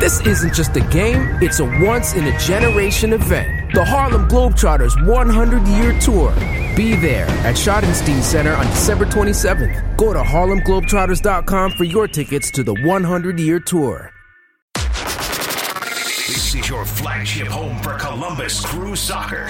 This isn't just a game, it's a once-in-a-generation event. The Harlem Globetrotters 100-year tour. Be there at Schottenstein Center on December 27th. Go to harlemglobetrotters.com for your tickets to the 100-year tour. This is your flagship home for Columbus Crew Soccer.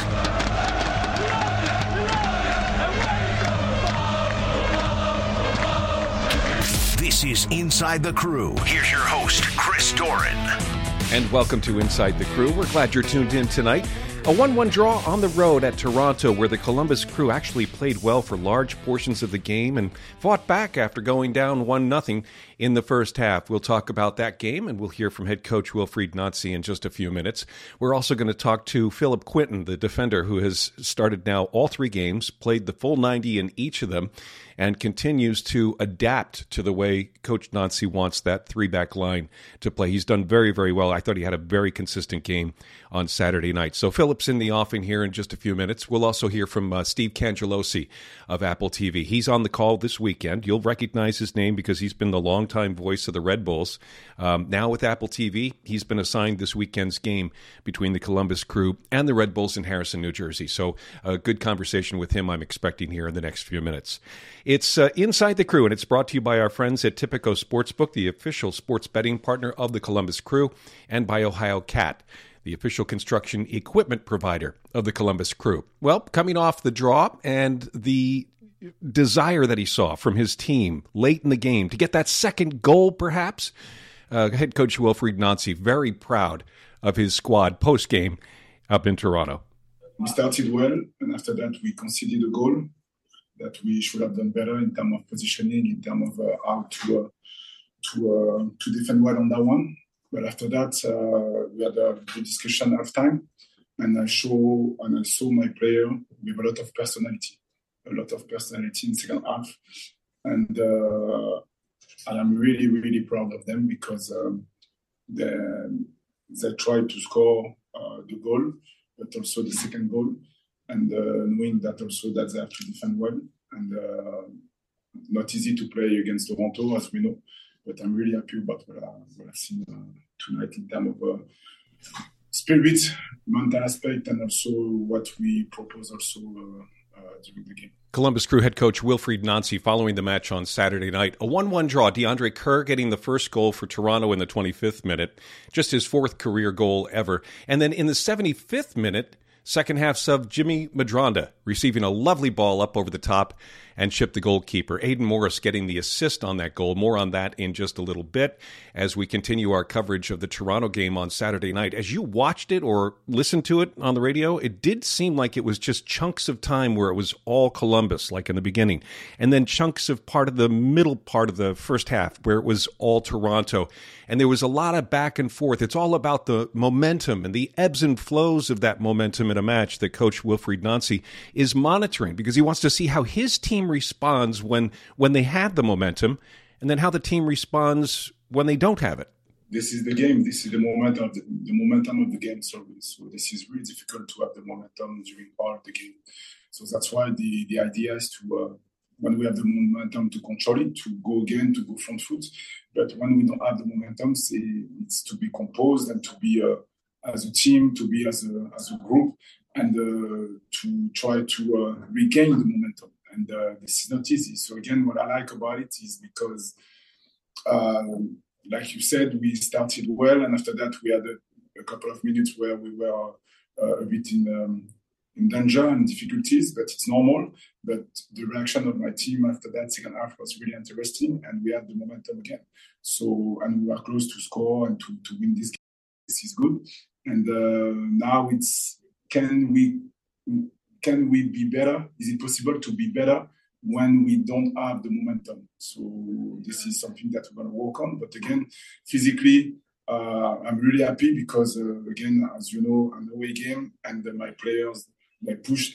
This is Inside the Crew. Here's your host, Chris Doran. And welcome to Inside the Crew. We're glad you're tuned in tonight. A 1-1 draw on the road at Toronto, where the Columbus Crew actually played well for large portions of the game and fought back after going down 1-0 in the first half. We'll talk about that game, and we'll hear from head coach Wilfried Nancy in just a few minutes. We're also going to talk to Philip Quinton, the defender who has started now all three games, played the full 90 in each of them, and continues to adapt to the way Coach Nancy wants that three-back line to play. He's done very, very well. I thought he had a very consistent game on Saturday night. So Philip's in the offing here in just a few minutes. We'll also hear from Steve Cangelosi of Apple TV. He's on the call this weekend. You'll recognize his name because he's been the longtime voice of the Red Bulls. Now with Apple TV, he's been assigned this weekend's game between the Columbus Crew and the Red Bulls in Harrison, New Jersey. So a good conversation with him I'm expecting here in the next few minutes. It's Inside the Crew, and it's brought to you by our friends at Tipico Sportsbook, the official sports betting partner of the Columbus Crew, and by Ohio Cat, the official construction equipment provider of the Columbus Crew. Well, coming off the draw and the desire that he saw from his team late in the game to get that second goal, perhaps, head coach Wilfried Nancy very proud of his squad post-game up in Toronto. We started well, and after that we conceded a goal that we should have done better in terms of positioning, in terms of how to defend well on that one. But after that, we had a good discussion half time, and I saw my player with a lot of personality in second half, and I'm really, really proud of them because they tried to score the goal, but also the second goal, and knowing that also that they have to defend well, and not easy to play against Toronto, as we know. But I'm really happy about what I've seen tonight in terms of spirit, mental aspect, and also what we propose also during the game. Columbus Crew head coach Wilfried Nancy following the match on Saturday night. A 1-1 draw. DeAndre Kerr getting the first goal for Toronto in the 25th minute. Just his fourth career goal ever. And then in the 75th minute, second half sub Jimmy Medranda receiving a lovely ball up over the top and chipped the goalkeeper. Aiden Morris getting the assist on that goal. More on that in just a little bit as we continue our coverage of the Toronto game on Saturday night. As you watched it or listened to it on the radio, it did seem like it was just chunks of time where it was all Columbus, like in the beginning, and then chunks of part of the middle part of the first half where it was all Toronto. And there was a lot of back and forth. It's all about the momentum and the ebbs and flows of that momentum in a match that Coach Wilfried Nancy is monitoring because he wants to see how his team responds when they have the momentum and then how the team responds when they don't have it. This is the game. This is the momentum of the game. So this is really difficult to have the momentum during all of the game. So that's why the idea is to, when we have the momentum, to control it, to go again, to go front foot. But when we don't have the momentum, it's to be composed and to be as a team, to be as a group, and to try to regain the momentum. And this is not easy. So again, what I like about it is because, like you said, we started well, and after that we had a couple of minutes where we were a bit in danger and difficulties, but it's normal. But the reaction of my team after that second half was really interesting, and we had the momentum again. So, and we were close to score and to win this game. This is good. And now it's, can we be better? Is it possible to be better when we don't have the momentum? So this is something that we're going to work on. But again, physically, I'm really happy because, again, as you know, an away game, and my players, they pushed.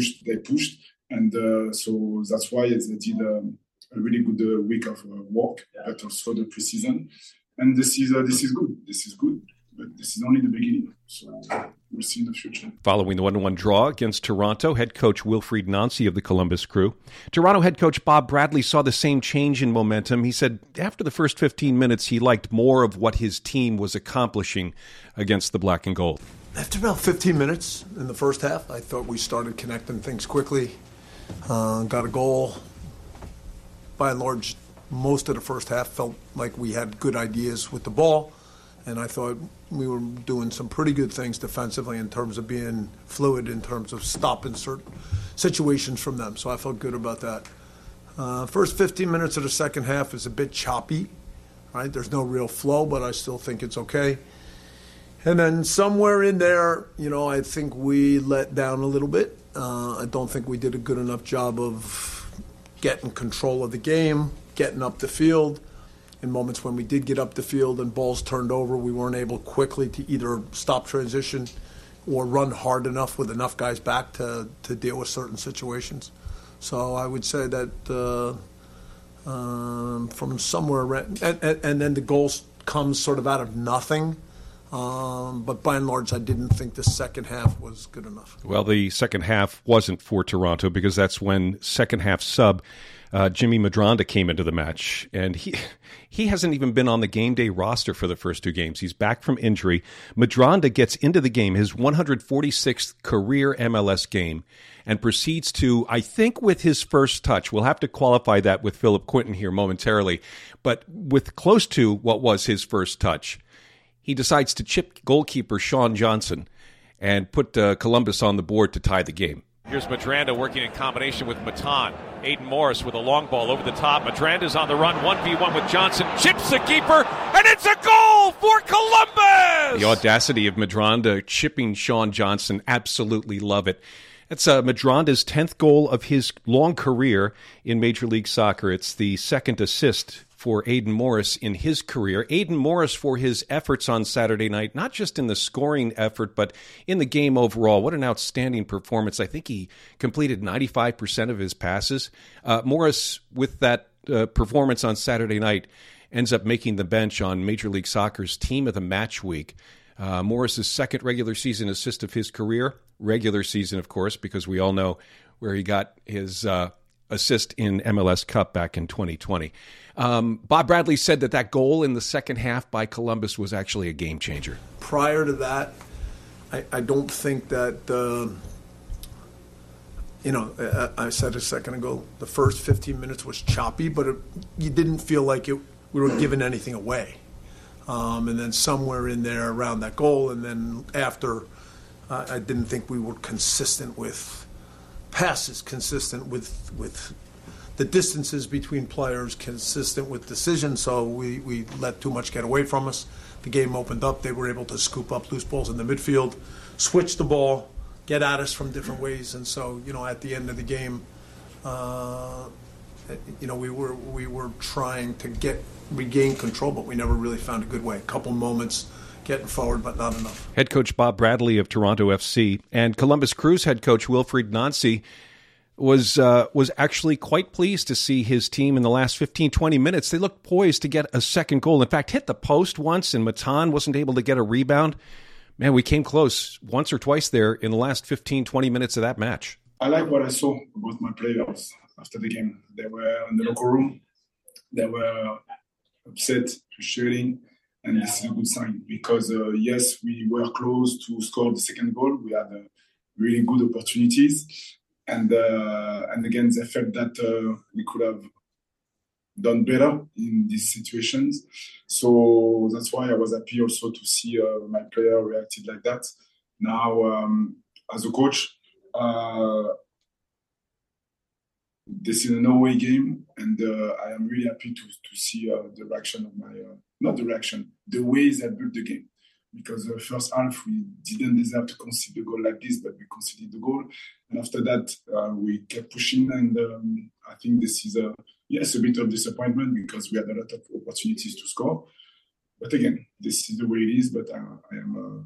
And so that's why they did a really good week of work, but also the preseason. And this is good. But this is only the beginning. So we'll we'll see in the future. Following the 1-1 draw against Toronto, head coach Wilfried Nancy of the Columbus Crew. Toronto head coach Bob Bradley saw the same change in momentum. He said after the first 15 minutes, he liked more of what his team was accomplishing against the Black and Gold. After about 15 minutes in the first half, I thought we started connecting things quickly, got a goal. By and large, most of the first half felt like we had good ideas with the ball. And I thought we were doing some pretty good things defensively in terms of being fluid, in terms of stopping certain situations from them. So I felt good about that. First 15 minutes of the second half is a bit choppy, right? There's no real flow, but I still think it's okay. And then somewhere in there, I think we let down a little bit. I don't think we did a good enough job of getting control of the game, getting up the field. In moments when we did get up the field and balls turned over, we weren't able quickly to either stop transition or run hard enough with enough guys back to deal with certain situations. So I would say that from somewhere around, and then the goals comes sort of out of nothing. But by and large, I didn't think the second half was good enough. Well, the second half wasn't for Toronto because that's when second half sub Jimmy Medranda came into the match, and he hasn't even been on the game day roster for the first two games. He's back from injury. Medranda gets into the game, his 146th career MLS game, and proceeds to, I think with his first touch, we'll have to qualify that with Philip Quinton here momentarily, but with close to what was his first touch, he decides to chip goalkeeper Sean Johnson and put Columbus on the board to tie the game. Here's Medranda working in combination with Matan. Aiden Morris with a long ball over the top. Medranda's on the run, 1v1 with Johnson. Chips the keeper, and it's a goal for Columbus! The audacity of Medranda chipping Sean Johnson, absolutely love it. That's Medranda's 10th goal of his long career in Major League Soccer. It's the second assist for Aiden Morris in his career. Aiden Morris for his efforts on Saturday night, not just in the scoring effort, but in the game overall. What an outstanding performance. I think he completed 95% of his passes. Morris, with that performance on Saturday night, ends up making the bench on Major League Soccer's Team of the Match Week. Morris's second regular season assist of his career. Regular season, of course, because we all know where he got his assist in MLS Cup back in 2020. Bob Bradley said that goal in the second half by Columbus was actually a game changer. Prior to that, I don't think that, I said a second ago, the first 15 minutes was choppy, but you didn't feel like we were giving anything away. And then somewhere in there around that goal, and then after, I didn't think we were consistent with passes, consistent with the distances between players, consistent with decisions, so we let too much get away from us. The game opened up. They were able to scoop up loose balls in the midfield, switch the ball, get at us from different ways, and so, at the end of the game, we were trying to regain control, but we never really found a good way. A couple moments getting forward, but not enough. Head coach Bob Bradley of Toronto FC and Columbus Crew's head coach Wilfried Nancy was actually quite pleased to see his team in the last 15-20 minutes. They looked poised to get a second goal. In fact, hit the post once, and Matan wasn't able to get a rebound. Man, we came close once or twice there in the last 15-20 minutes of that match. I like what I saw about my players after the game. They were in the locker room. They were upset, frustrating, and this is a good sign because, yes, we were close to score the second goal. We had really good opportunities. And again, they felt that we could have done better in these situations. So that's why I was happy also to see my player reacted like that. Now, as a coach, this is a no-way game, and I am really happy to see the reaction of my, not the reaction, the ways I built the game. Because the first half, we didn't deserve to concede a goal like this, but we conceded the goal. And after that, we kept pushing, and I think this is a bit of disappointment because we had a lot of opportunities to score. But again, this is the way it is, but I am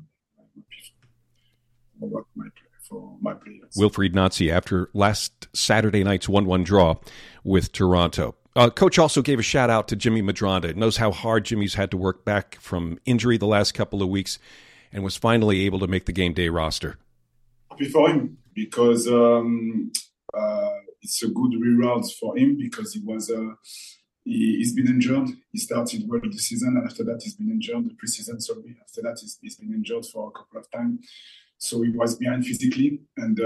happy for my players. Wilfried Nancy after last Saturday night's 1-1 draw with Toronto. Coach also gave a shout-out to Jimmy Medranda. Knows how hard Jimmy's had to work back from injury the last couple of weeks. and was finally able to make the game day roster. Happy for him because it's a good reward for him because he's been injured. He started well the season, and after that he's been injured, the preseason, sorry. After that he's been injured for a couple of times. So he was behind physically, and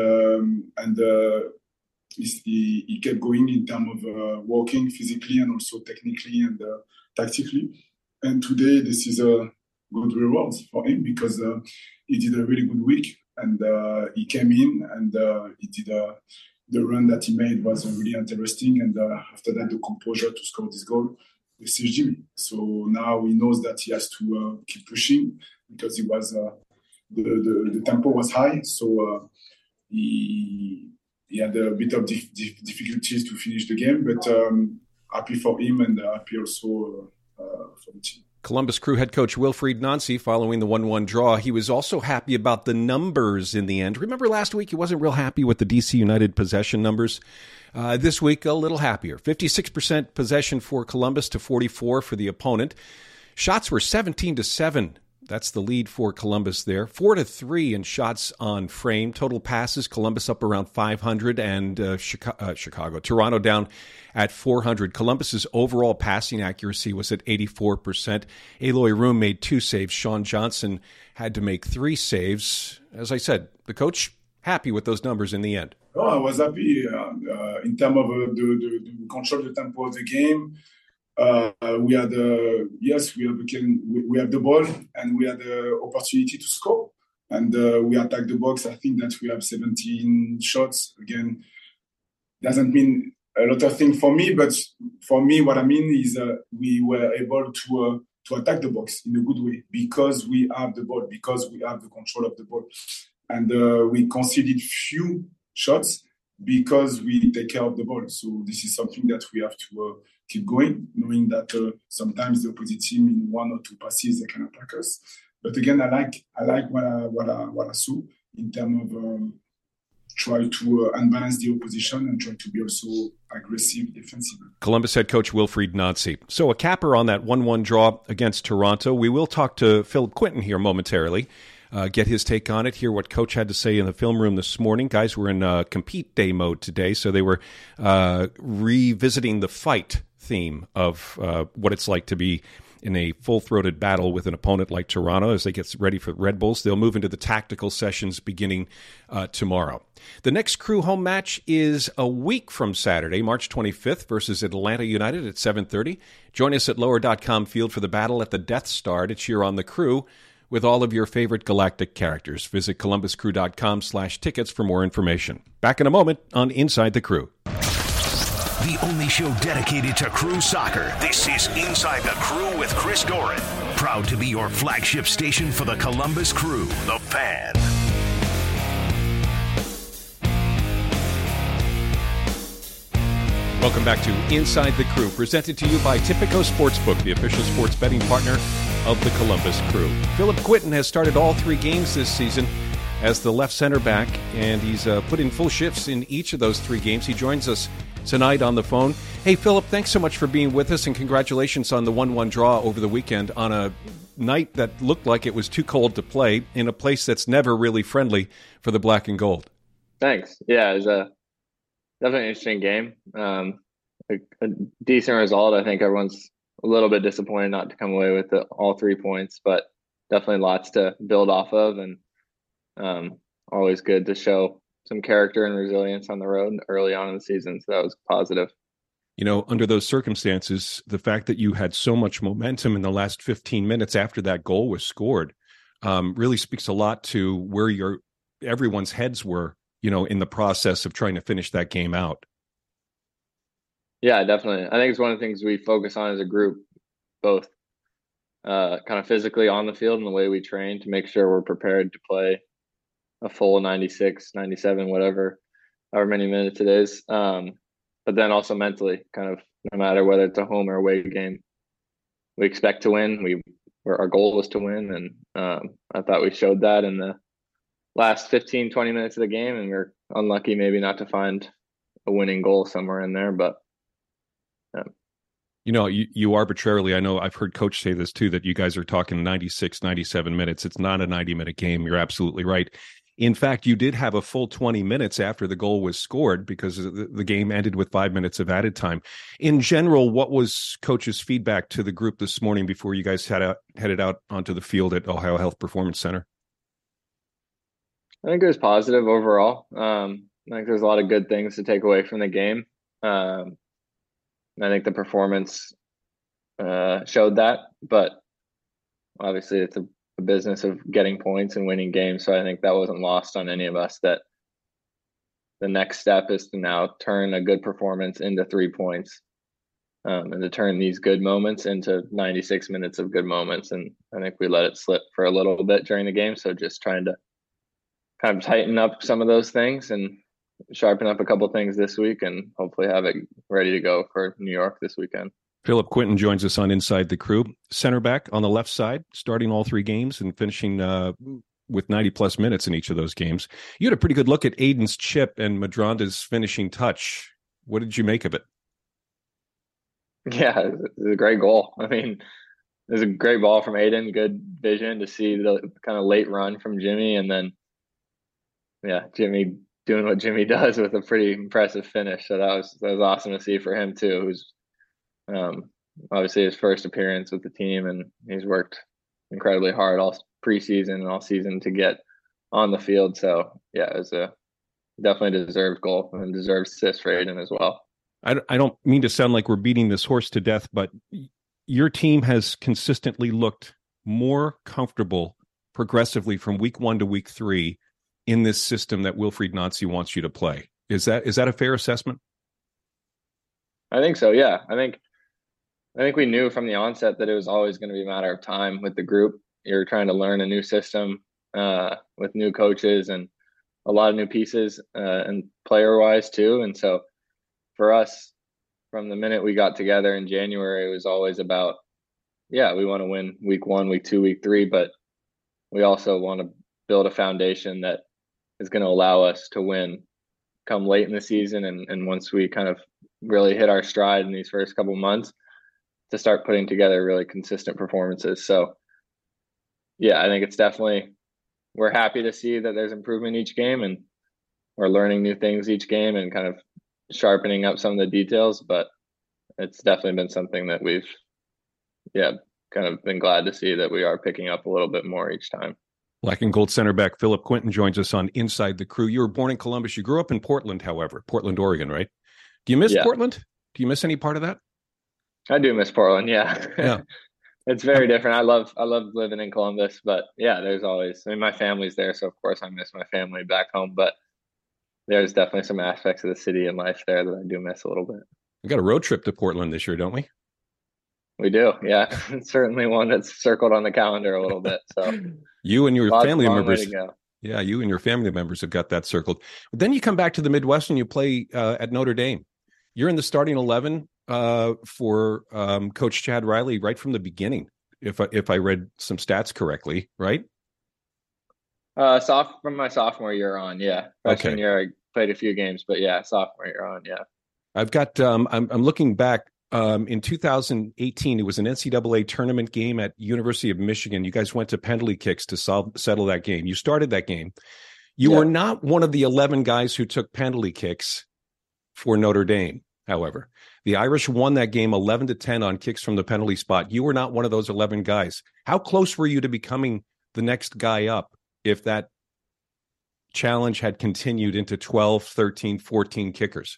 he kept going in terms of working physically and also technically and tactically. And today this is a good reward for him because he did a really good week, and he came in and he did the run that he made was really interesting. And after that, the composure to score this goal, this is Jimmy. So now he knows that he has to keep pushing because he was the tempo was high. So he had a bit of difficulties to finish the game, but happy for him and happy also for the team. Columbus Crew head coach Wilfried Nancy following the 1-1 draw. He was also happy about the numbers in the end. Remember last week he wasn't real happy with the DC United possession numbers. This week a little happier. 56% possession for Columbus to 44 for the opponent. Shots were 17-7. That's the lead for Columbus there. 4-3 in shots on frame. Total passes, Columbus up around 500 and Toronto down at 400. Columbus's overall passing accuracy was at 84%. Eloy Room made 2 saves. Sean Johnson had to make 3 saves. As I said, the coach happy with those numbers in the end. Oh, I was happy in terms of the control the tempo of the game. We had we have the ball and we had the opportunity to score, and we attacked the box. I think that we have 17 shots. Again, doesn't mean a lot of things for me, but for me, what I mean is we were able to attack the box in a good way because we have the ball, because we have the control of the ball, and we conceded few shots because we take care of the ball. So this is something that we have to keep going, knowing that sometimes the opposite team in 1 or 2 passes they can attack us. But again, I like what I saw in terms of try to unbalance the opposition and try to be also aggressive defensively. Columbus head coach Wilfried Nancy. So a capper on that 1-1 draw against Toronto. We will talk to Philip Quinton here momentarily. Get his take on it, hear what Coach had to say in the film room this morning. Guys were in compete day mode today, so they were revisiting the fight theme of what it's like to be in a full-throated battle with an opponent like Toronto as they get ready for Red Bulls. They'll move into the tactical sessions beginning tomorrow. The next Crew home match is a week from Saturday, March 25th, versus Atlanta United at 7:30. Join us at Lower.com Field for the battle at the Death Star to cheer on the Crew with all of your favorite galactic characters. Visit columbuscrew.com/tickets for more information. Back in a moment on Inside the Crew. The only show dedicated to Crew soccer. This is Inside the Crew with Chris Doran. Proud to be your flagship station for the Columbus Crew, the Fan. Welcome back to Inside the Crew, presented to you by Tipico Sportsbook, the official sports betting partner of the Columbus Crew. Philip Quinton has started all 3 games this season as the left center back, and he's put in full shifts in each of those 3 games. He joins us tonight on the phone. Hey, Philip, thanks so much for being with us, and congratulations on the 1-1 draw over the weekend on a night that looked like it was too cold to play in a place that's never really friendly for the black and gold. Thanks. Yeah, it was definitely an interesting game. A decent result. I think everyone's a little bit disappointed not to come away with all 3 points, but definitely lots to build off of, and always good to show some character and resilience on the road early on in the season. So that was positive. You know, under those circumstances, the fact that you had so much momentum in the last 15 minutes after that goal was scored really speaks a lot to where everyone's heads were, in the process of trying to finish that game out. Yeah, definitely. I think it's one of the things we focus on as a group, both kind of physically on the field and the way we train to make sure we're prepared to play a full 96, 97, however many minutes it is. But then also mentally, kind of no matter whether it's a home or away game, we expect to win. Our goal was to win. And I thought we showed that in the last 15, 20 minutes of the game. And we're unlucky maybe not to find a winning goal somewhere in there. But You know, you arbitrarily, I know I've heard coach say this too, that you guys are talking 96, 97 minutes. It's not a 90-minute game. You're absolutely right. In fact, you did have a full 20 minutes after the goal was scored because the game ended with 5 minutes of added time. In general, what was coach's feedback to the group this morning before you guys headed out onto the field at Ohio Health Performance Center? I think it was positive overall. I think there's a lot of good things to take away from the game. I think the performance showed that, but obviously it's a business of getting points and winning games. So I think that wasn't lost on any of us, that the next step is to now turn a good performance into 3 points, and to turn these good moments into 96 minutes of good moments. And I think we let it slip for a little bit during the game. So just trying to kind of tighten up some of those things and sharpen up a couple things this week, and hopefully have it ready to go for New York this weekend. Philip Quinton joins us on Inside the Crew. Center back on the left side, starting all 3 games and finishing with 90-plus minutes in each of those games. You had a pretty good look at Aiden's chip and Madranda's finishing touch. What did you make of it? Yeah, it was a great goal. I mean, it was a great ball from Aiden, good vision to see the kind of late run from Jimmy, and then, yeah, Jimmy doing what Jimmy does with a pretty impressive finish. So that was awesome to see for him too. Who's obviously his first appearance with the team, and he's worked incredibly hard all preseason and all season to get on the field. So yeah, it was a definitely deserved goal and deserved assist for Aiden as well. I don't mean to sound like we're beating this horse to death, but your team has consistently looked more comfortable progressively from week 1 to week 3 in this system that Wilfried Nancy wants you to play. Is that a fair assessment? I think so. Yeah. I think we knew from the onset that it was always going to be a matter of time with the group. You're trying to learn a new system with new coaches and a lot of new pieces and player-wise too. And so for us, from the minute we got together in January, it was always about, yeah, we want to win week 1, week 2, week 3, but we also want to build a foundation that is going to allow us to win come late in the season. And once we kind of really hit our stride in these first couple months, to start putting together really consistent performances. So yeah, I think it's definitely, we're happy to see that there's improvement each game, and we're learning new things each game and kind of sharpening up some of the details, but it's definitely been something that we've, kind of been glad to see that we are picking up a little bit more each time. Black and gold center back Philip Quinton joins us on Inside the Crew. You were born in Columbus. You grew up in Portland, however, Portland, Oregon, right? Do you miss Portland? Do you miss any part of that? I do miss Portland. Yeah. It's very different. I love living in Columbus, but yeah, there's always, my family's there. So of course I miss my family back home, but there's definitely some aspects of the city and life there that I do miss a little bit. We got a road trip to Portland this year, don't we? We do. Yeah. It's certainly one that's circled on the calendar a little bit. So you and your family members. Yeah. You and your family members have got that circled. But then you come back to the Midwest and you play at Notre Dame. You're in the starting 11 for Coach Chad Riley right from the beginning, if I read some stats correctly, right? From my sophomore year on, yeah. Freshman year I played a few games, but yeah, sophomore year on, yeah. I've got I'm looking back in 2018. It was an NCAA tournament game at University of Michigan. You guys went to penalty kicks to settle that game. You started that game. You were not one of the 11 guys who took penalty kicks for Notre Dame. However, the Irish won that game 11-10 on kicks from the penalty spot. You were not one of those 11 guys. How close were you to becoming the next guy up if that challenge had continued into 12, 13, 14 kickers?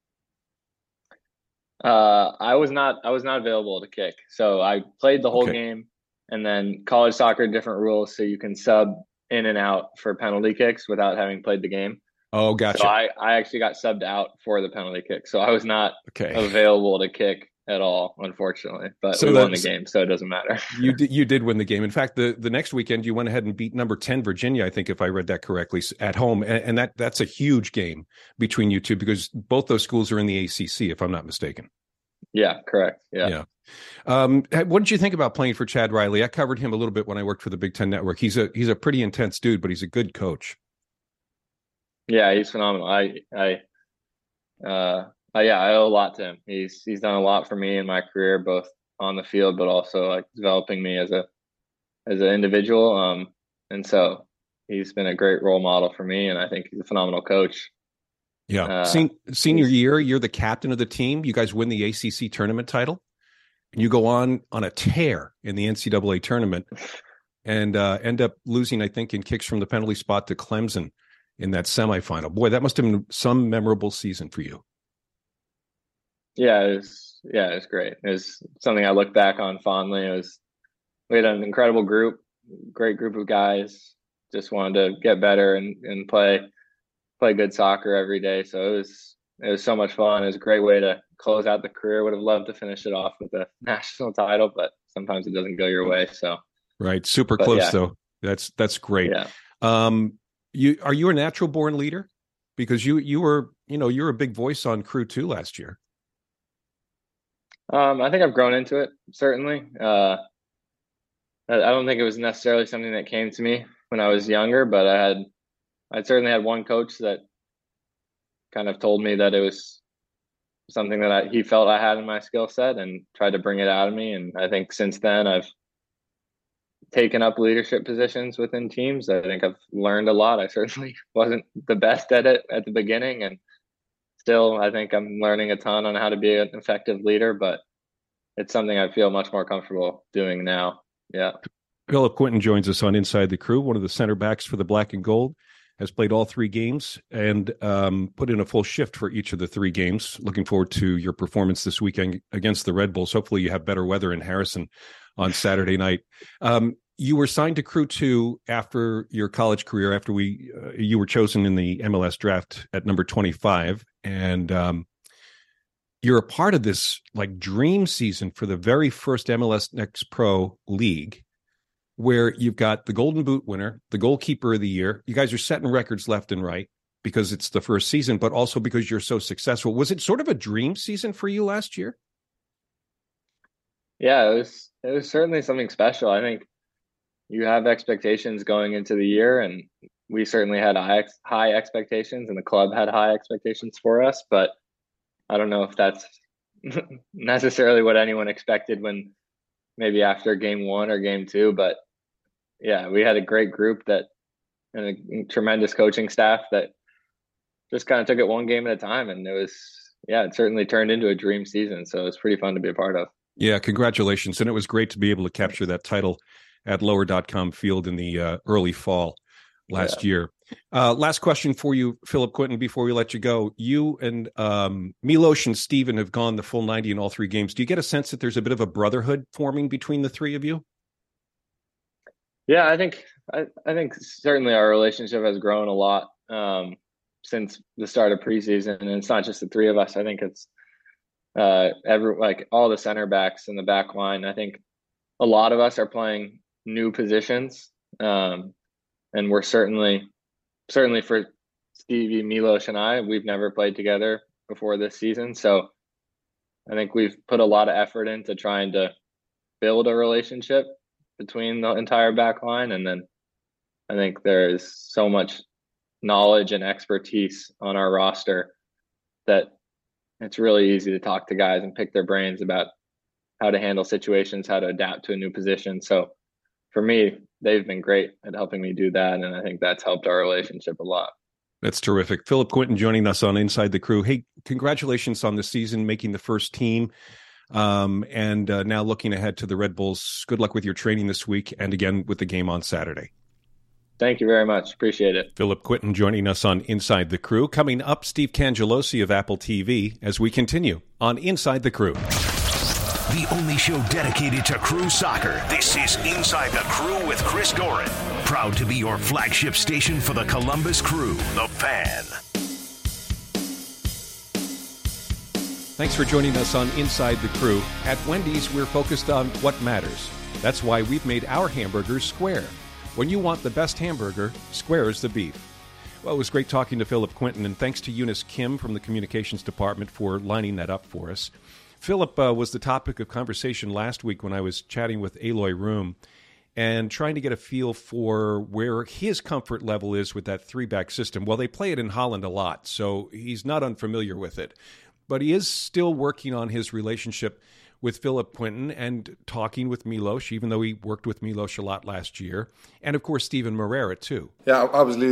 I was not available to kick. So I played the whole game, and then college soccer, different rules. So you can sub in and out for penalty kicks without having played the game. Oh, gotcha. So I actually got subbed out for the penalty kick. So I was not available to kick at all, unfortunately. But we won the game, so it doesn't matter. You did win the game. In fact, the next weekend you went ahead and beat number 10 Virginia, I think, if I read that correctly, at home. And that's a huge game between you two, because both those schools are in the ACC, if I'm not mistaken. Yeah, correct. Yeah. What did you think about playing for Chad Riley? I covered him a little bit when I worked for the Big Ten Network. He's a pretty intense dude, but he's a good coach. Yeah, he's phenomenal. I Yeah, I owe a lot to him. He's done a lot for me in my career, both on the field, but also like developing me as an individual. And so he's been a great role model for me, and I think he's a phenomenal coach. Yeah. Senior year, you're the captain of the team. You guys win the ACC tournament title. You go on a tear in the NCAA tournament and end up losing, I think, in kicks from the penalty spot to Clemson in that semifinal. Boy, that must have been some memorable season for you. Yeah, it was great. It was something I look back on fondly. We had an incredible group, great group of guys. Just wanted to get better and play good soccer every day. So it was so much fun. It was a great way to close out the career. Would have loved to finish it off with a national title, but sometimes it doesn't go your way. So right, super close though. That's great. Yeah. Are you a natural born leader? Because you were you're a big voice on Crew 2 last year. I think I've grown into it, certainly. I don't think it was necessarily something that came to me when I was younger, but I certainly had one coach that kind of told me that it was something that he felt I had in my skill set and tried to bring it out of me. And I think since then I've taken up leadership positions within teams. I think I've learned a lot. I certainly wasn't the best at it at the beginning, and still, I think I'm learning a ton on how to be an effective leader, but it's something I feel much more comfortable doing now. Yeah. Philip Quinton joins us on Inside the Crew, one of the center backs for the Black and Gold, has played all 3 games and put in a full shift for each of the 3 games. Looking forward to your performance this weekend against the Red Bulls. Hopefully you have better weather in Harrison on Saturday night. You were signed to Crew 2 after your college career, after you were chosen in the MLS draft at number 25. And you're a part of this like dream season for the very first MLS Next Pro League, where you've got the Golden Boot winner, the goalkeeper of the year. You guys are setting records left and right because it's the first season, but also because you're so successful. Was it sort of a dream season for you last year? Yeah, it was certainly something special. I think you have expectations going into the year, and we certainly had high expectations, and the club had high expectations for us, but I don't know if that's necessarily what anyone expected when maybe after game 1 or game 2, but yeah, we had a great group and a tremendous coaching staff that just kind of took it one game at a time, and it certainly turned into a dream season. So it's pretty fun to be a part of. Yeah, congratulations. And it was great to be able to capture that title at Lower.com Field in the early fall last year. Last question for you, Philip Quinton, before we let you go. You and Milos and Steven have gone the full 90 in all 3 games. Do you get a sense that there's a bit of a brotherhood forming between the 3 of you? Yeah, I think certainly our relationship has grown a lot since the start of preseason, and it's not just the 3 of us. I think it's all the center backs in the back line. I think a lot of us are playing new positions, and we're certainly for Stevie, Milos, and I, we've never played together before this season. So I think we've put a lot of effort into trying to build a relationship between the entire back line. And then I think there is so much knowledge and expertise on our roster that it's really easy to talk to guys and pick their brains about how to handle situations, how to adapt to a new position. So for me, they've been great at helping me do that, and I think that's helped our relationship a lot. That's terrific. Philip Quinton joining us on Inside the Crew. Hey, congratulations on the season, making the first team, and now looking ahead to the Red Bulls. Good luck with your training this week and again with the game on Saturday. Thank you very much. Appreciate it. Philip Quinton joining us on Inside the Crew. Coming up, Steve Cangelosi of Apple TV as we continue on Inside the Crew. The only show dedicated to Crew soccer. This is Inside the Crew with Chris Doran. Proud to be your flagship station for the Columbus Crew, the Fan. Thanks for joining us on Inside the Crew. At Wendy's, we're focused on what matters. That's why we've made our hamburgers square. When you want the best hamburger, square is the beef. Well, it was great talking to Philip Quinton, and thanks to Eunice Kim from the communications department for lining that up for us. Philip was the topic of conversation last week when I was chatting with Aloy Room and trying to get a feel for where his comfort level is with that 3-back system. Well, they play it in Holland a lot, so he's not unfamiliar with it. but he is still working on his relationship with Philip Quinton and talking with Milos, even though he worked with Milos a lot last year. And, of course, Steven Moreira, too. Yeah, obviously,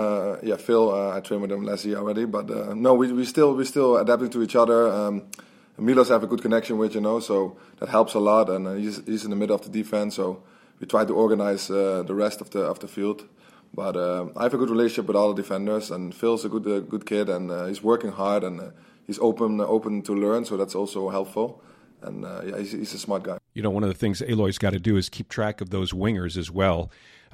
Phil, I trained with him last year already. But, no, we still adapting to each other. Milos have a good connection with, so that helps a lot. And he's in the middle of the defense, so we try to organize the rest of the field. But I have a good relationship with all the defenders, and Phil's a good kid, and he's working hard, and he's open to learn, so that's also helpful. And he's a smart guy. One of the things Eloy's got to do is keep track of those wingers as well.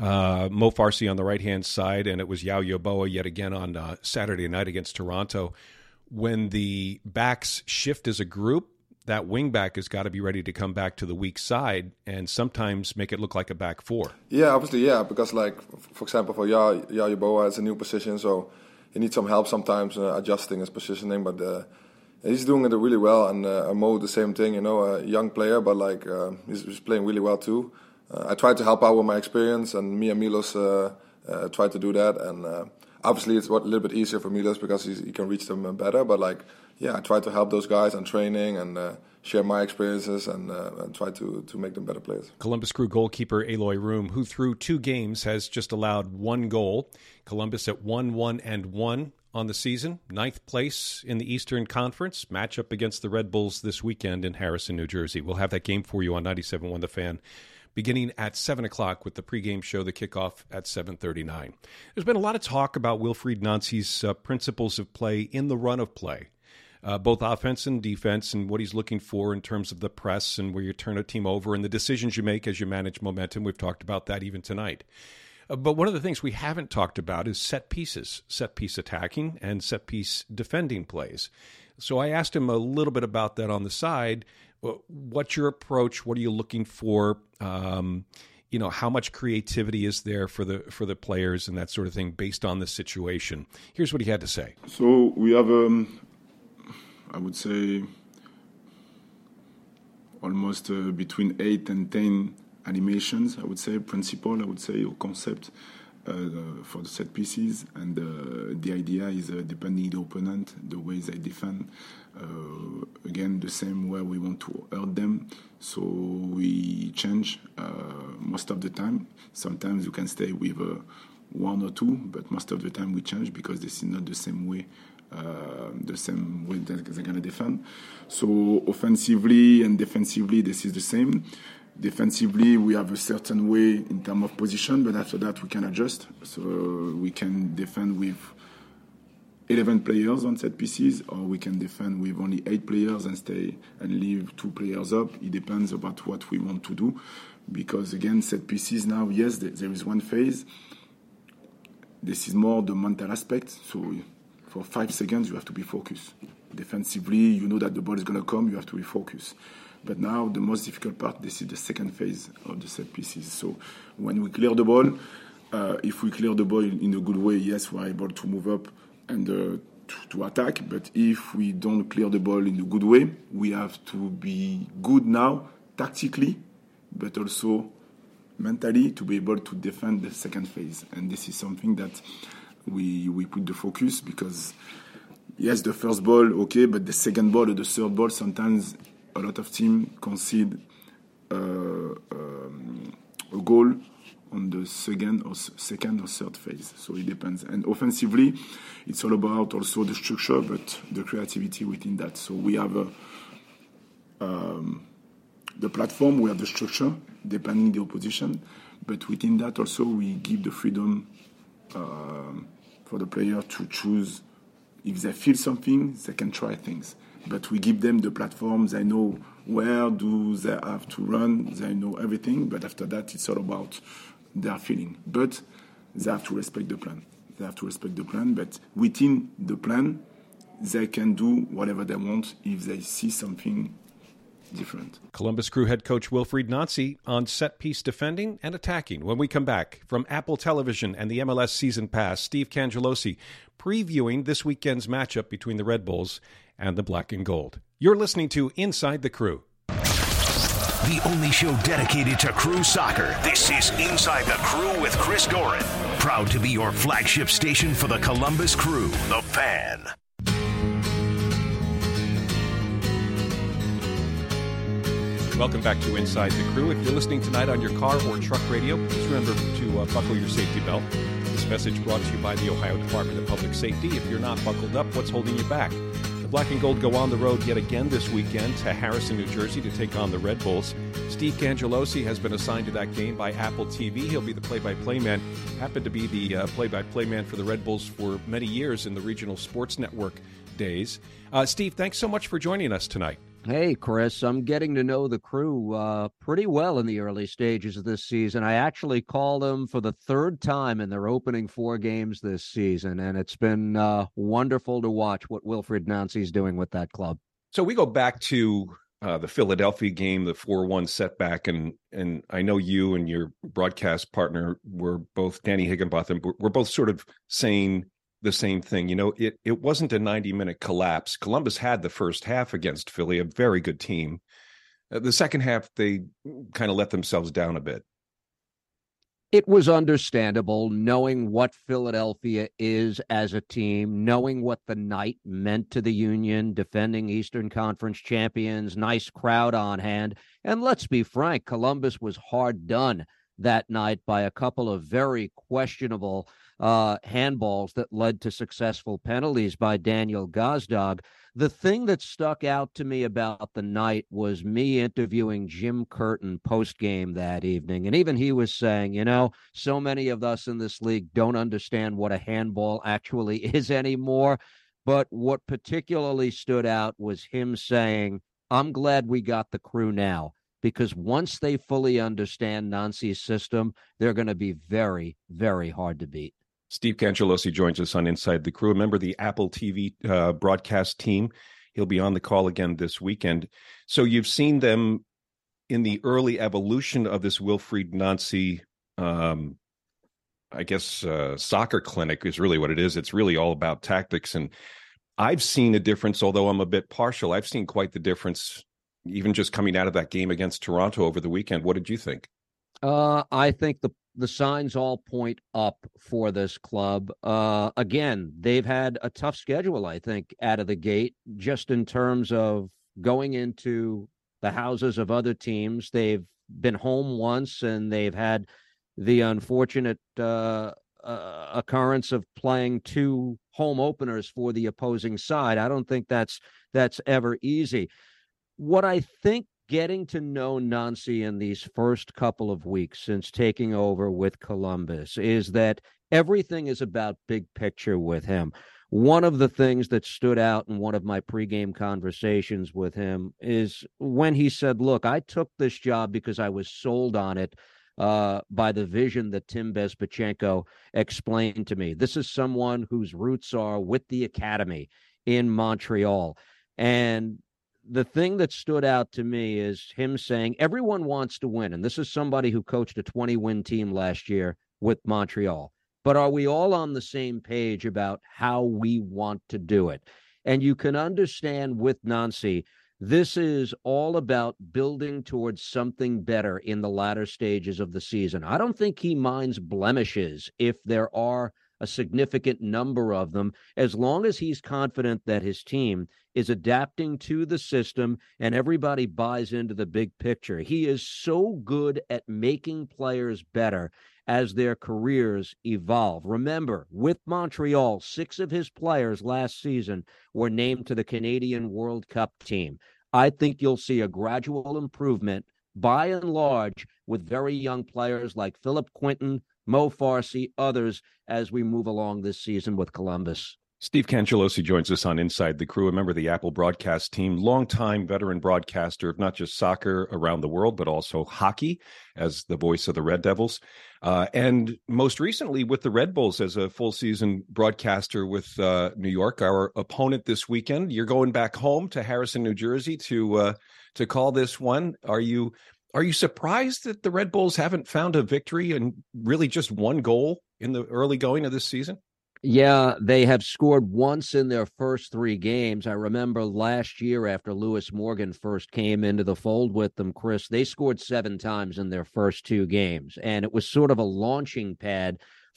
Mo Farsi on the right-hand side, and it was Yao Yeboah yet again on Saturday night against Toronto. When the backs shift as a group, that wing back has got to be ready to come back to the weak side and sometimes make it look like a back four. Yeah, obviously, because for example, for Yao Yeboah, it's a new position, so he needs some help sometimes adjusting his positioning, but he's doing it really well, and Mo the same thing, a young player, but he's playing really well too. I try to help out with my experience, and me and Milos try to do that, and obviously it's a little bit easier for Milos because he can reach them better, but I try to help those guys on training and share my experiences and try to make them better players. Columbus Crew goalkeeper Eloy Room, who through 2 games has just allowed 1 goal. Columbus at 1-1-1 on the season, 9th place in the Eastern Conference. Matchup against the Red Bulls this weekend in Harrison, New Jersey. We'll have that game for you on 97.1 The Fan, beginning at 7 o'clock with the pregame show, the kickoff at 7:39. There's been a lot of talk about Wilfried Nancy's principles of play in the run of play, both offense and defense, and what he's looking for in terms of the press and where you turn a team over and the decisions you make as you manage momentum. We've talked about that even tonight. But one of the things we haven't talked about is set pieces, set piece attacking and set piece defending plays. So I asked him a little bit about that on the side. What's your approach? What are you looking for? How much creativity is there for the players and that sort of thing based on the situation? Here's what he had to say. So we have, I would say, almost between 8 and 10 animations, I would say, principle, I would say, or concept for the set pieces. And the idea is, depending the opponent, the way they defend, again, the same way we want to hurt them. So we change most of the time. Sometimes you can stay with 1 or 2, but most of the time we change because this is not the same way that they're going to defend. So offensively and defensively, this is the same. Defensively, we have a certain way in terms of position, but after that we can adjust. So we can defend with 11 players on set pieces, or we can defend with only 8 players and stay and leave 2 players up. It depends about what we want to do. Because again, set pieces now, yes, there is one phase. This is more the mental aspect. So for 5 seconds, you have to be focused. Defensively, you know that the ball is going to come, you have to be focused. But now the most difficult part, this is the second phase of the set pieces. So when we clear the ball, if we clear the ball in a good way, yes, we're able to move up and to attack. But if we don't clear the ball in a good way, we have to be good now, tactically, but also mentally to be able to defend the second phase. And this is something that we put the focus because, yes, the first ball, okay, but the second ball or the third ball, sometimes a lot of teams concede a goal on the second or third phase. So it depends. And offensively, it's all about also the structure, but the creativity within that. So we have the platform, we have the structure, depending the opposition. But within that also, we give the freedom for the player to choose. If they feel something, they can try things. But we give them the platform. They know where do they have to run. They know everything. But after that, it's all about their feeling. But they have to respect the plan. But within the plan, they can do whatever they want if they see something different. Columbus Crew head coach Wilfried Nancy on set-piece defending and attacking. When we come back from Apple Television and the MLS Season Pass, Steve Cangelosi previewing this weekend's matchup between the Red Bulls and the Black and Gold. You're listening to Inside the Crew. The only show dedicated to Crew soccer. This is Inside the Crew with Chris Doran. Proud to be your flagship station for the Columbus Crew, the Fan. Welcome back to Inside the Crew. If you're listening tonight on your car or truck radio, please remember to buckle your safety belt. This message brought to you by the Ohio Department of Public Safety. If you're not buckled up, what's holding you back? The Black and Gold go on the road yet again this weekend to Harrison, New Jersey to take on the Red Bulls. Steve Cangelosi has been assigned to that game by Apple TV. He'll be the play-by-play man. Happened to be the play-by-play man for the Red Bulls for many years in the regional sports network days. Steve, thanks so much for joining us tonight. Hey, Chris, I'm getting to know the Crew pretty well in the early stages of this season. I actually called them for the third time in their opening 4 games this season, and it's been wonderful to watch what Wilfried Nancy's doing with that club. So we go back to the Philadelphia game, the 4-1 setback, and I know you and your broadcast partner were both, Danny Higginbotham, were both sort of saying the same thing. You know, it wasn't a 90-minute collapse. Columbus had the first half against Philly, a very good team. The second half, they kind of let themselves down a bit. It was understandable, knowing what Philadelphia is as a team, knowing what the night meant to the Union, defending Eastern Conference champions, nice crowd on hand. And let's be frank, Columbus was hard done that night by a couple of very questionable handballs that led to successful penalties by Daniel Gazdag. The thing that stuck out to me about the night was me interviewing Jim Curtin post-game that evening. And even he was saying, you know, so many of us in this league don't understand what a handball actually is anymore. But what particularly stood out was him saying, I'm glad we got the Crew now, because once they fully understand Nancy's system, they're going to be very, very hard to beat. Steve Cangelosi joins us on Inside the Crew, a member of the Apple TV broadcast team. He'll be on the call again this weekend. So you've seen them in the early evolution of this Wilfried Nancy, soccer clinic is really what it is. It's really all about tactics. And I've seen a difference, although I'm a bit partial. I've seen quite the difference, even just coming out of that game against Toronto over the weekend. What did you think? I think the signs all point up for this club. Again, they've had a tough schedule, I think, out of the gate, just in terms of going into the houses of other teams. They've been home once, and they've had the unfortunate occurrence of playing 2 home openers for the opposing side. I don't think that's ever easy. What I think getting to know Nancy in these first couple of weeks since taking over with Columbus is that everything is about big picture with him. One of the things that stood out in one of my pregame conversations with him is when he said, look, I took this job because I was sold on it by the vision that Tim Bezbatchenko explained to me. This is someone whose roots are with the academy in Montreal. And the thing that stood out to me is him saying everyone wants to win. And this is somebody who coached a 20-win team last year with Montreal. But are we all on the same page about how we want to do it? And you can understand with Nancy, this is all about building towards something better in the latter stages of the season. I don't think he minds blemishes if there are a significant number of them, as long as he's confident that his team is adapting to the system and everybody buys into the big picture. He is so good at making players better as their careers evolve. Remember, with Montreal, 6 of his players last season were named to the Canadian World Cup team. I think you'll see a gradual improvement, by and large, with very young players like Philip Quinton, Mo Farsi, others, as we move along this season with Columbus. Steve Cangelosi joins us on Inside the Crew, a member of the Apple broadcast team, longtime veteran broadcaster of not just soccer around the world, but also hockey as the voice of the Red Devils. And most recently with the Red Bulls as a full season broadcaster with New York, our opponent this weekend. You're going back home to Harrison, New Jersey to call this one. Are you surprised that the Red Bulls haven't found a victory and really just one goal in the early going of this season? Yeah, they have scored once in their first 3 games. I remember last year after Lewis Morgan first came into the fold with them, Chris, they scored 7 times in their first 2 games. And it was sort of a launching pad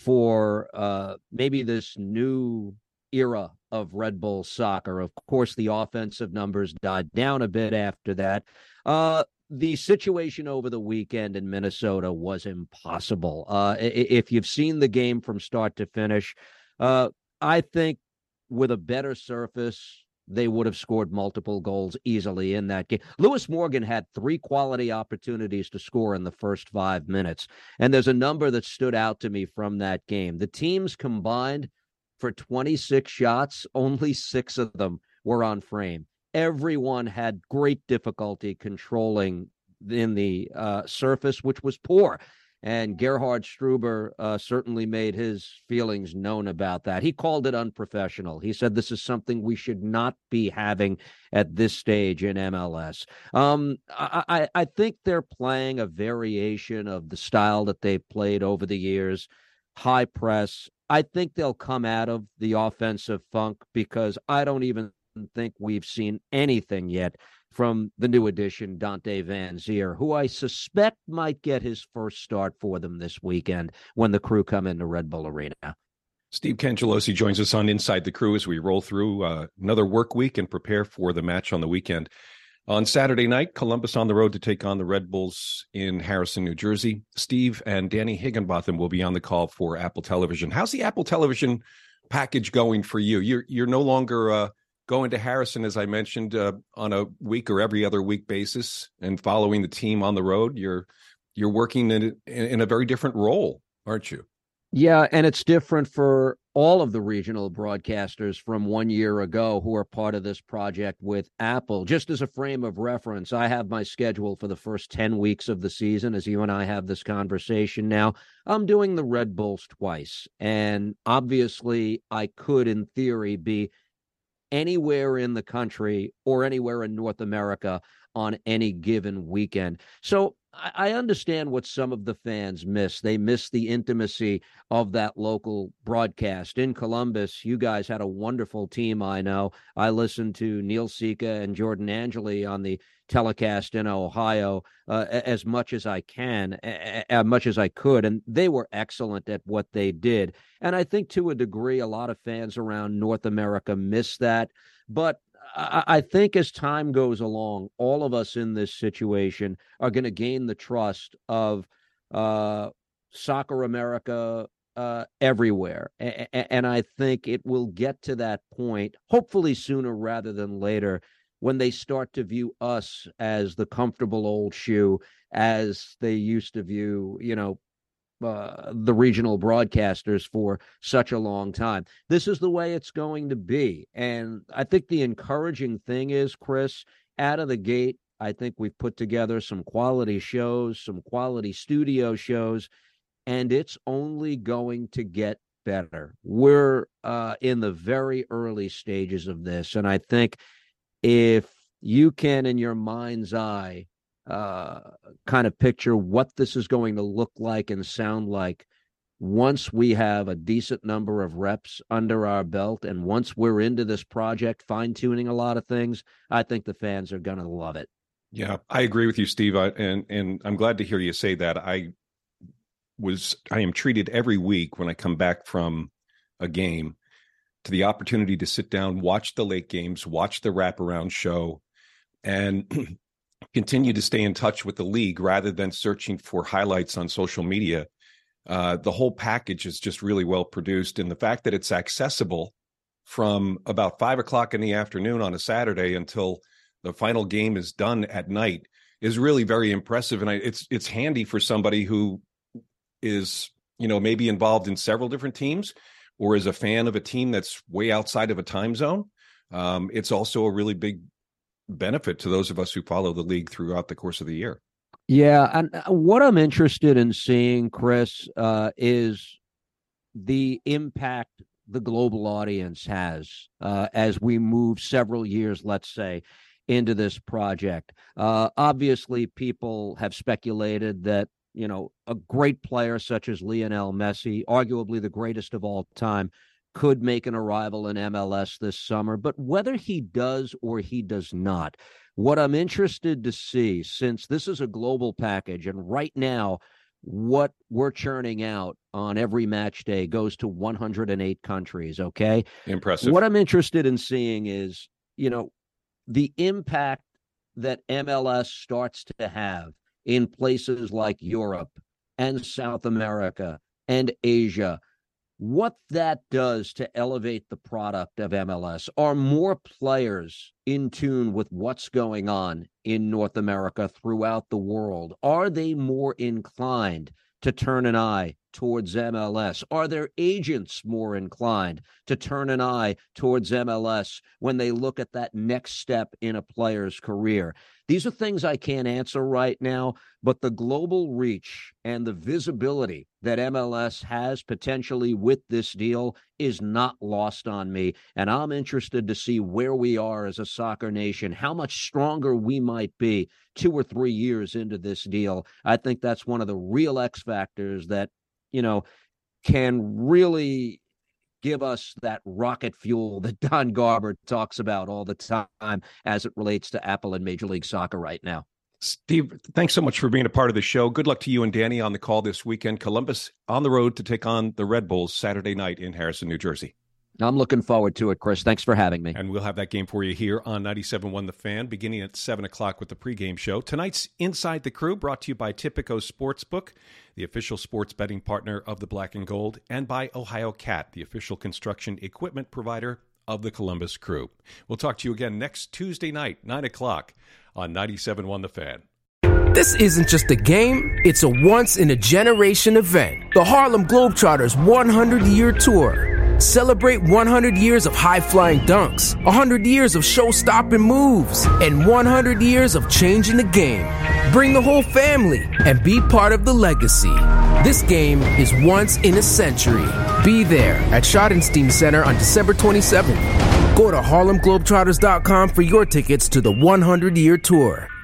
for maybe this new era of Red Bull soccer. Of course, the offensive numbers died down a bit after that. the situation over the weekend in Minnesota was impossible. If you've seen the game from start to finish, I think with a better surface, they would have scored multiple goals easily in that game. Lewis Morgan had 3 quality opportunities to score in the first 5 minutes. And there's a number that stood out to me from that game. The teams combined for 26 shots, only 6 of them were on frame. Everyone had great difficulty controlling in the surface, which was poor. And Gerhard Struber certainly made his feelings known about that. He called it unprofessional. He said this is something we should not be having at this stage in MLS. I think they're playing a variation of the style that they've played over the years, high press. I think they'll come out of the offensive funk because I don't even think we've seen anything yet from the new addition, Dante Van Zier, who I suspect might get his first start for them this weekend when the Crew come into Red Bull Arena. Steve Cangelosi joins us on Inside the Crew as we roll through another work week and prepare for the match on the weekend. On Saturday night, Columbus on the road to take on the Red Bulls in Harrison, New Jersey. Steve and Danny Higginbotham will be on the call for Apple Television. How's the Apple Television package going for you? You're no longer going to Harrison, as I mentioned, on a week or every other week basis and following the team on the road. You're working in a very different role, aren't you? Yeah, and it's different for all of the regional broadcasters from 1 year ago who are part of this project with Apple. Just as a frame of reference, I have my schedule for the first 10 weeks of the season as you and I have this conversation now. I'm doing the Red Bulls twice, and obviously I could, in theory, be anywhere in the country or anywhere in North America on any given weekend. So I understand what some of the fans miss. They miss the intimacy of that local broadcast. In Columbus, you guys had a wonderful team, I know. I listened to Neil Sika and Jordan Angeli on the telecast in Ohio as much as I can, as much as I could, and they were excellent at what they did. And I think to a degree, a lot of fans around North America miss that. But I think as time goes along, all of us in this situation are going to gain the trust of Soccer America everywhere. And I think it will get to that point, hopefully sooner rather than later, when they start to view us as the comfortable old shoe, as they used to view, the regional broadcasters for such a long time. This is the way it's going to be. And I think the encouraging thing is, Chris, out of the gate, I think we've put together some quality shows, some quality studio shows, and it's only going to get better. We're in the very early stages of this. And I think if you can, in your mind's eye, kind of picture what this is going to look like and sound like once we have a decent number of reps under our belt and once we're into this project, fine-tuning a lot of things, I think the fans are going to love it. Yeah, I agree with you, Steve, and I'm glad to hear you say that. I am treated every week when I come back from a game to the opportunity to sit down, watch the late games, watch the wraparound show, and continue to stay in touch with the league rather than searching for highlights on social media. The whole package is just really well produced. And the fact that it's accessible from about 5:00 in the afternoon on a Saturday until the final game is done at night is really very impressive. And it's handy for somebody who is, maybe involved in several different teams or is a fan of a team that's way outside of a time zone. It's also a really big benefit to those of us who follow the league throughout the course of the year. Yeah, and what I'm interested in seeing, Chris, is the impact the global audience has as we move several years, let's say, into this project. Obviously, people have speculated that, a great player such as Lionel Messi, arguably the greatest of all time, could make an arrival in MLS this summer. But whether he does or he does not, what I'm interested to see, since this is a global package, and right now what we're churning out on every match day goes to 108 countries, okay? Impressive. What I'm interested in seeing is, the impact that MLS starts to have in places like Europe and South America and Asia, what that does to elevate the product of MLS? Are more players in tune with what's going on in North America throughout the world? Are they more inclined to turn an eye towards MLS? Are their agents more inclined to turn an eye towards MLS when they look at that next step in a player's career? These are things I can't answer right now, but the global reach and the visibility that MLS has potentially with this deal is not lost on me. And I'm interested to see where we are as a soccer nation, how much stronger we might be 2 or 3 years into this deal. I think that's one of the real X factors that, can really give us that rocket fuel that Don Garber talks about all the time as it relates to Apple and Major League Soccer right now. Steve, thanks so much for being a part of the show. Good luck to you and Danny on the call this weekend. Columbus on the road to take on the Red Bulls Saturday night in Harrison, New Jersey. I'm looking forward to it, Chris. Thanks for having me. And we'll have that game for you here on 97.1 The Fan, beginning at 7 o'clock with the pregame show. Tonight's Inside the Crew brought to you by Tipico Sportsbook, the official sports betting partner of the Black and Gold, and by Ohio Cat, the official construction equipment provider of the Columbus Crew. We'll talk to you again next Tuesday night, 9 o'clock on 97.1 The Fan. This isn't just a game, it's a once-in-a-generation event. The Harlem Globetrotters 100-year tour. Celebrate 100 years of high-flying dunks, 100 years of show-stopping moves, and 100 years of changing the game. Bring the whole family and be part of the legacy. This game is once in a century. Be there at Schottenstein Center on December 27th. Go to HarlemGlobetrotters.com for your tickets to the 100-year tour.